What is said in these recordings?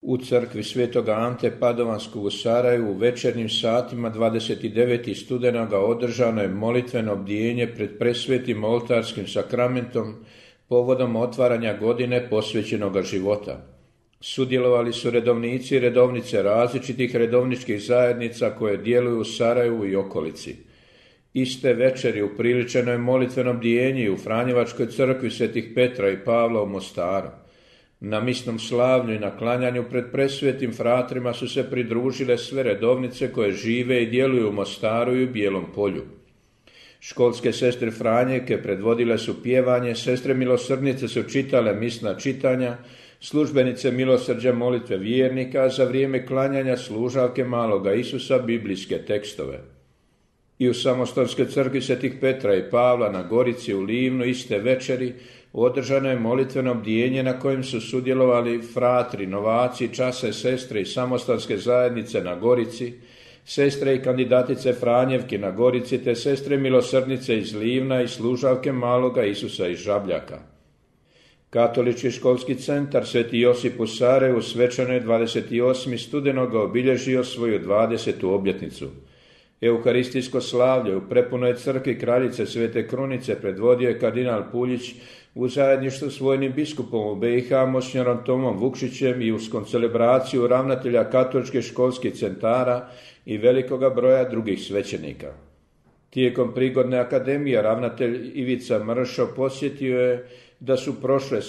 u crkvi Svetoga Ante Padovanskog u Sarajevu u večernjim satima 29. studenoga održano je molitveno bdijenje pred presvetim oltarskim sakramentom povodom otvaranja godine posvećenoga života. Sudjelovali su redovnici i redovnice različitih redovničkih zajednica koje djeluju u Sarajevu i okolici. Iste večeri upriličeno je molitveno bdijenje u Franjevačkoj crkvi Svetih Petra i Pavla u Mostaru. Na misnom slavlju i na klanjanju pred presvetim fratrima su se pridružile sve redovnice koje žive i djeluju u Mostaru i u Bijelom Polju. Školske sestre Franjevke predvodile su pjevanje, sestre milosrdnice su čitale misna čitanja, službenice milosrđa molitve vjernika, a za vrijeme klanjanja služavke maloga Isusa biblijske tekstove. I u Samostalskoj crkvi Svetih Petra i Pavla na Gorici u Livnu iste večeri održano je molitveno bdijenje na kojem su sudjelovali fratri, novaci, časne sestre i Samostalske zajednice na Gorici, sestre i kandidatice Franjevke na Gorici te sestre milosrdnice iz Livna i služavke maloga Isusa iz Žabljaka. Katolički školski centar Sveti Josip u Sarajevu svečano je 28. studenoga obilježio svoju 20. obljetnicu. Euharistijsko slavlje u prepunoj crkvi Kraljice Svete Krunice predvodio je kardinal Puljić u zajedništvu s vojnim biskupom u BiH monsinjorom Tomom Vukšićem i uz koncelebraciju ravnatelja katoličkih školskih centara i velikoga broja drugih svećenika. Tijekom prigodne akademije ravnatelj Ivica Mršo podsjetio je da su prošle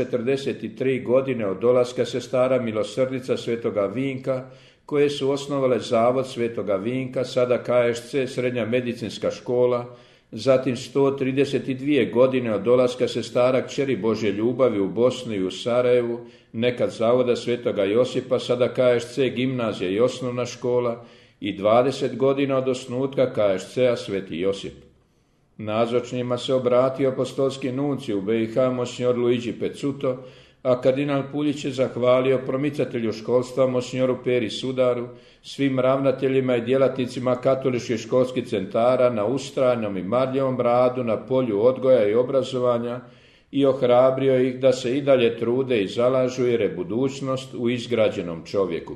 143 godine od dolaska sestara milosrdnica Svetoga Vinka, koje su osnovale Zavod Svetoga Vinka, sada KSC Srednja medicinska škola, zatim 132 godine od dolaska sestara Kćeri Božje ljubavi u Bosni i u Sarajevu, nekad Zavoda Svetoga Josipa, sada KSC Gimnazija i osnovna škola, i 20 godina od osnutka KSC-a Sveti Josip. Nazočnima se obratio apostolski nuncij u BiH monsinjor Luigi Pezzuto, a kardinal Puljić je zahvalio promicatelju školstva monsinjoru Peri Sudaru, svim ravnateljima i djelatnicima katoličkih školskih centara na ustrajnom i marljivom radu na polju odgoja i obrazovanja i ohrabrio ih da se i dalje trude i zalažu jer je budućnost u izgrađenom čovjeku.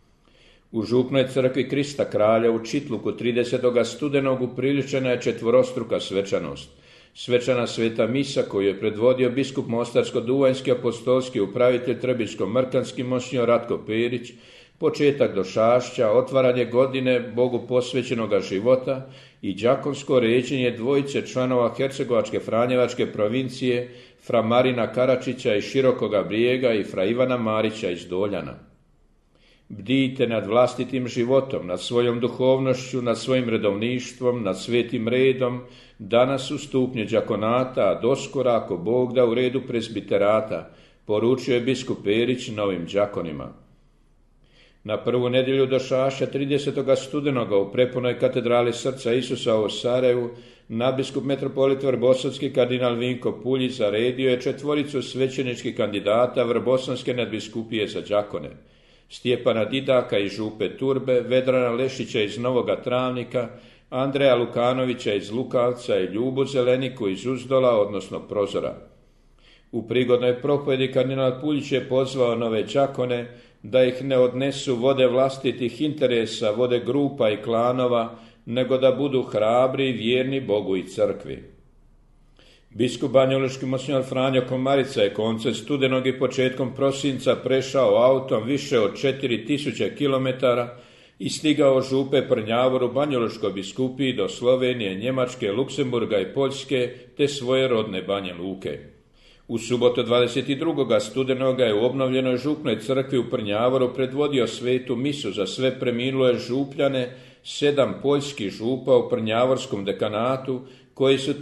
U župnoj crkvi Krista Kralja u Čitluku 30. studenog upriličena je četvorostruka svečanost. Svečana sveta misa koju je predvodio biskup Mostarsko-duvanjski apostolski upravitelj Trebiško-Mrkanski monsinjor Ratko Perić, početak došašća, otvaranje godine Bogu posvećenoga života i đakonsko ređenje dvojice članova Hercegovačke Franjevačke provincije, fra Marina Karačića iz Širokoga Brijega i fra Ivana Marića iz Doljana. Bdijte nad vlastitim životom, nad svojom duhovnošću, nad svojim redovništvom, nad svetim redom, danas u stupnju đakonata, a doskora, ako Bog da, u redu presbiterata, poručio je biskup Perić novim đakonima. Na prvu nedjelju došašća 30. studenoga u prepunoj katedrali Srca Isusa u Sarajevu, nadbiskup metropolit Vrbosavski kardinal Vinko Puljić zaredio je četvoricu svećeničkih kandidata Vrbosanske nadbiskupije za đakone. Stjepana Didaka iz Župe Turbe, Vedrana Lešića iz Novoga Travnika, Andreja Lukanovića iz Lukavca i Ljubu Zeleniku iz Uzdola, odnosno Prozora. U prigodnoj propovjedi kardinal Puljić je pozvao nove đakone da ih ne odnesu vode vlastitih interesa, vode grupa i klanova, nego da budu hrabri i vjerni Bogu i crkvi. Biskup banjalučki monsinjor Franjo Komarica je koncem studenog i početkom prosinca prešao autom više od 4000 km i stigao Župe Prnjavor u Banjalučkoj biskupiji do Slovenije, Njemačke, Luksemburga i Poljske te svoje rodne Banja Luke. U subotu 22. studenoga je u obnovljenoj župnoj crkvi u Prnjavoru predvodio svetu misu za sve preminule župljane 7 poljskih župa u Prnjavorskom dekanatu, koji su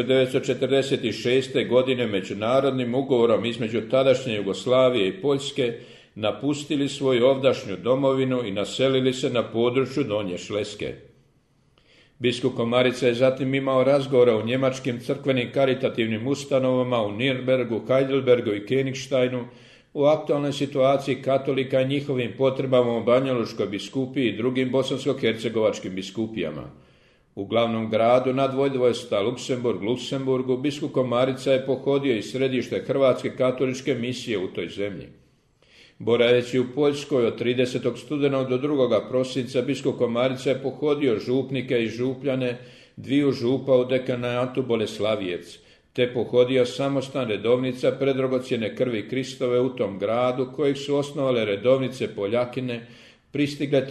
1946. godine međunarodnim ugovorom između tadašnje Jugoslavije i Poljske napustili svoju ovdašnju domovinu i naselili se na području Donje Šleske. Biskup Komarica je zatim imao razgovora u njemačkim crkvenim karitativnim ustanovama u Nürnbergu, Heidelbergu i Königsteinu o aktualnoj situaciji katolika i njihovim potrebama u Banjalučkoj biskupiji i drugim bosansko-hercegovačkim biskupijama. U glavnom gradu nadvojdvojstva Luksemburgu biskup Komarica je pohodio i središte Hrvatske katoličke misije u toj zemlji. Boraveći u Poljskoj od 30. studenog do 2. prosinca, biskup Komarica je pohodio župnike i župljane dviju župa u dekanatu Boleslavijec, te pohodio samostan redovnica predragocjene krvi Kristove u tom gradu, kojeg su osnovale redovnice Poljakine, pristigle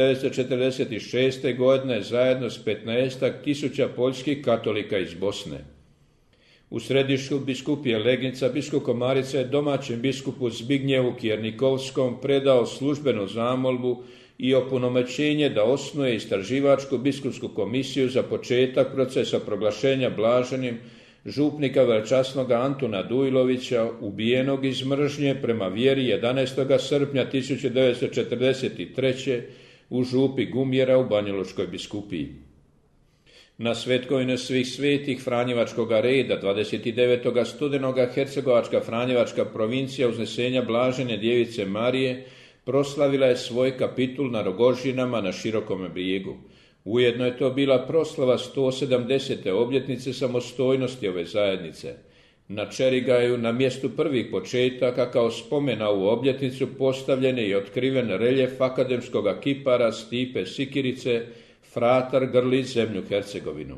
1946. godine zajedno s 15.000 poljskih katolika iz Bosne. U središtu biskupije Legnica biskup Komarica je domaćem biskupu Zbignjevu Kjernikovskom predao službenu zamolbu i opunomoćenje da osnuje istraživačku biskupsku komisiju za početak procesa proglašenja blaženim župnika velečasnog Antuna Dujlovića, ubijenog iz mržnje prema vjeri 11. srpnja 1943. u župi Gumjera u Banjalučkoj biskupiji. Na svetkovine svih svetih Franjevačkoga reda 29. studenoga Hercegovačka Franjevačka provincija uznesenja blažene djevice Marije proslavila je svoj kapitul na Rogožinama na Širokome brijegu. Ujedno je to bila proslava 170. obljetnice samostojnosti ove zajednice. Na Čerigaju, na mjestu prvih početaka, kao spomen na ovu obljetnicu, postavljen je i otkriven reljef akademskog kipara Stipe Sikirice, fratar grli zemlju Hercegovinu.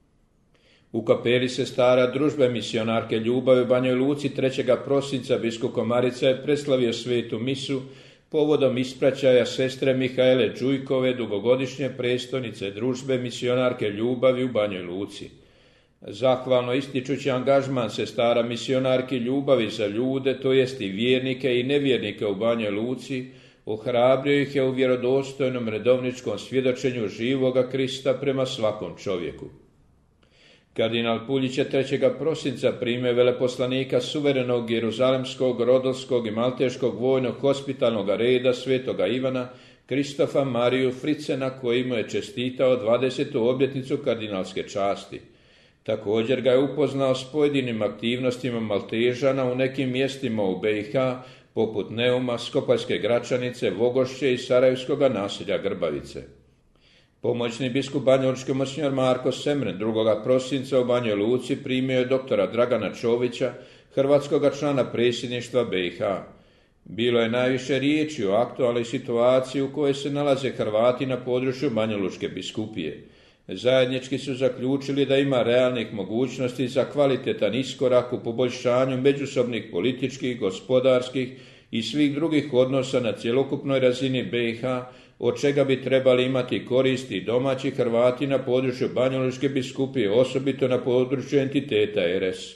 U kapeli se stara družbe misionarke Ljubavi u Banjoj Luci 3. prosinca biskup Komarica je preslavio svetu misu povodom ispraćaja sestre Mihaele Đujkove, dugogodišnje predstojnice družbe misionarke Ljubavi u Banjoj Luci. Zahvalno ističući angažman sestara misionarki Ljubavi za ljude, to jest i vjernike i nevjernike u Banjoj Luci, ohrabrio ih je u vjerodostojnom redovničkom svjedočenju živoga Krista prema svakom čovjeku. Kardinal Puljić je 3. prosinca primio veleposlanika suverenog jeruzalemskog, rodolskog i malteškog vojnog hospitalnog reda svetoga Ivana, Kristofa Mariju Fricena, koji mu je čestitao 20. obljetnicu kardinalske časti. Također ga je upoznao s pojedinim aktivnostima Maltežana u nekim mjestima u BiH, poput Neuma, Skopaljske Gračanice, Vogošće i Sarajevskoga naselja Grbavice. Pomoćni biskup banjalučki monsignor Marko Semren 2. prosinca u Banjoj Luci primio je doktora Dragana Čovića, hrvatskoga člana predsjedništva BiH. Bilo je najviše riječi o aktualnoj situaciji u kojoj se nalaze Hrvati na području Banjalučke biskupije. Zajednički su zaključili da ima realnih mogućnosti za kvalitetan iskorak u poboljšanju međusobnih političkih, gospodarskih i svih drugih odnosa na cjelokupnoj razini BiH, od čega bi trebali imati koristi i domaći Hrvati na području Banjalučke biskupije, osobito na području entiteta RS.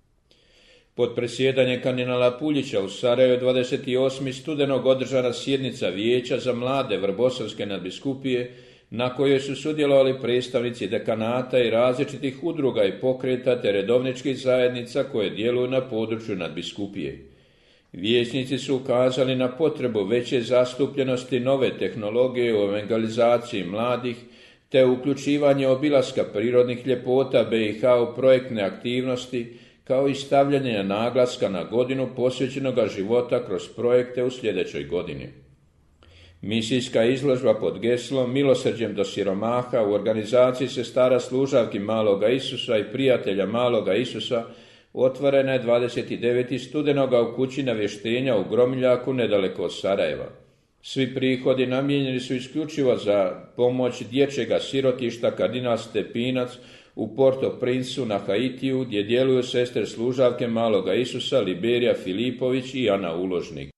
Pod predsjedanjem kardinala Puljića u Sarajevu 28. studenog održana sjednica Vijeća za mlade Vrbosavske nadbiskupije, na kojoj su sudjelovali predstavnici dekanata i različitih udruga i pokreta te redovničkih zajednica koje djeluju na području nadbiskupije. Vijećnici su ukazali na potrebu veće zastupljenosti nove tehnologije u evangelizaciji mladih te uključivanje obilaska prirodnih ljepota BiH u projektne aktivnosti, kao i stavljanje naglaska na godinu posvećenoga života kroz projekte u sljedećoj godini. Misijska izložba pod geslom Milosrđem do siromaha u organizaciji sestara služavki Maloga Isusa i prijatelja Maloga Isusa otvorena je 29. studenoga u kući navještenja u Gromiljaku nedaleko od Sarajeva. Svi prihodi namijenjeni su isključivo za pomoć dječjega sirotišta Kardinal Stepinac u Porto Princu na Haitiju, gdje djeluju sestre služavke Maloga Isusa Liberija Filipović i Ana Uložnik.